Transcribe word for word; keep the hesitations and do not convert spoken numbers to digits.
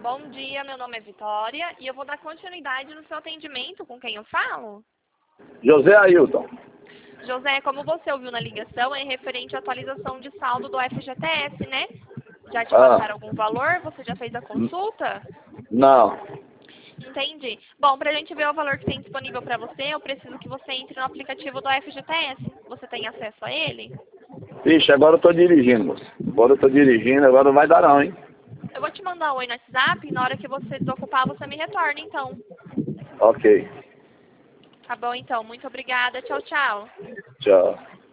Bom dia, meu nome é Vitória e eu vou dar continuidade no seu atendimento. Com quem eu falo? José Ailton. José, como você ouviu na ligação, é referente à atualização de saldo do F G T S, né? Já te Ah. passaram algum valor? Você já fez a consulta? Não. Entendi. Bom, para a gente ver o valor que tem disponível para você, eu preciso que você entre no aplicativo do F G T S. Você tem acesso a ele? Ixi, agora eu tô dirigindo, moço. Agora eu tô dirigindo, agora não vai dar não, hein? Eu vou te mandar um oi no WhatsApp e na hora que você desocupar, você me retorna, então. Ok. Tá bom, então. Muito obrigada. Tchau, tchau. Tchau.